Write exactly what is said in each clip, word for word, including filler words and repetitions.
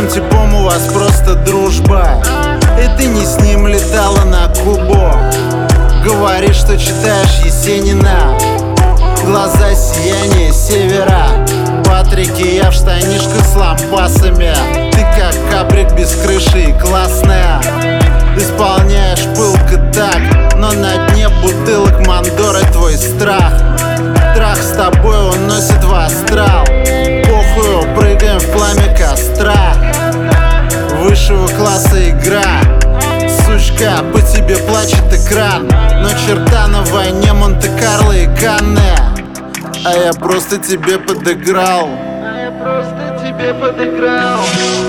типом у вас просто дружба, и ты не с ним летала на Кубу. Говоришь, что читаешь Есенина, глаза сияние севера. Патрики, я в штанишках с лампасами, ты как кабрик без крыши и классная. Исполняешь пылко так, но на дне бутылок Мандоры твой страх. Трах с тобой уносит в астрал, похую, прыгаем в пламя костра. Высшего класса игра, сучка, по тебе плачет экран. Но черта на войне Монте-Карло и Канне, а я просто тебе подыграл. А я просто тебе подыграл.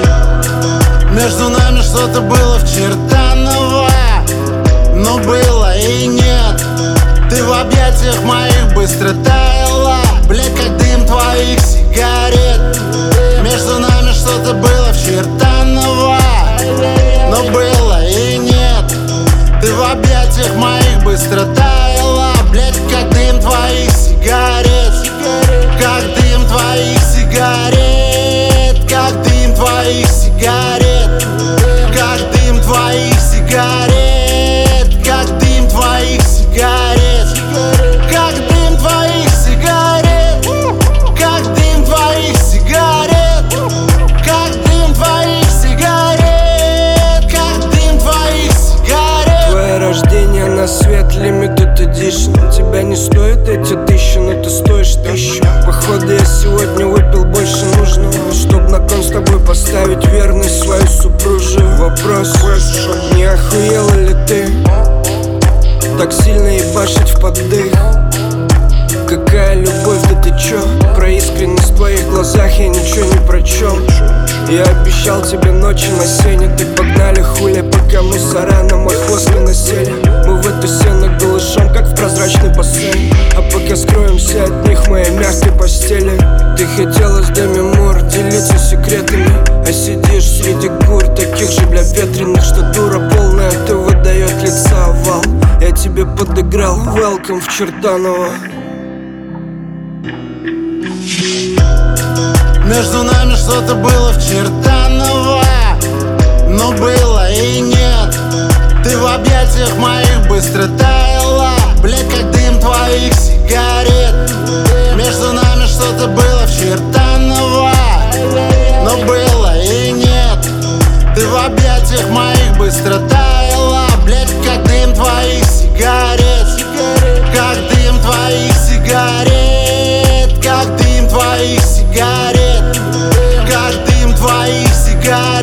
Между нами что-то было в Чертаново, но было и нет. Ты в объятиях моих быстро таяла, блядь, как дым твоих сигарет. Между нами что-то было в Чертаново, но было и нет. Ты в объятиях моих быстро таяла, блядь, как дым твоих сигарет. Как дым твоих сигарет, как дым твоих сигарет, как дым твоих сигарет, как дым твоих сигарет, как дым твоих сигарет, как дым твоих сигарет, как дым твоих сигарет, как дым твоих сигарет. Твое рождение на свет, limited edition. Тебя не стоит эти тысячи, но ты стоишь тысячу. Походу я сегодня выпил больше нужного, чтоб на кон с тобой поставить верность свою супружию. Вопрос, не охуела ли ты так сильно ебашить в поддых? Какая любовь, да ты чё? Про искренность в твоих глазах я ничего не прочёл. Я обещал тебе ночи на сене, так погнали хули, пока мусора на мой хвост не насели. Мы в эту сено голышом, как в прозрачный бассейн, а пока скроемся от них в моей мягкой постели. Ты хотела с Деми Мур делиться секретами, а сидишь среди кур, таких же, бля, ветреных, что дура полная, ты выдаёт лица овал. Я тебе подыграл, welcome в Чертаново. Между нами что-то было в Чертаново, но было и нет. Ты в объятиях моих быстро таяла, блядь, как дым твоих сигарет. Между нами что-то было в Чертаново, но было и нет. Ты в объятиях моих быстро таяла, блядь, как дым твоих сигарет, как дым твоих сигарет, как дым твоих сигарет, как дым твоих сигарет.